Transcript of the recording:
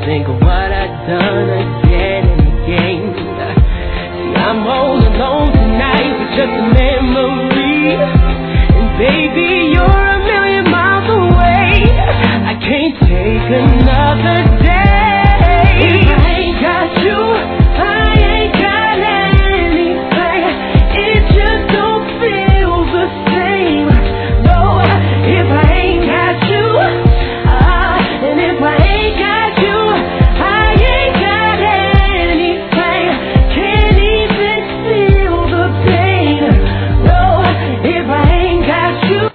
think of what I've done again and again. See, I'm all alone tonight with just a memory.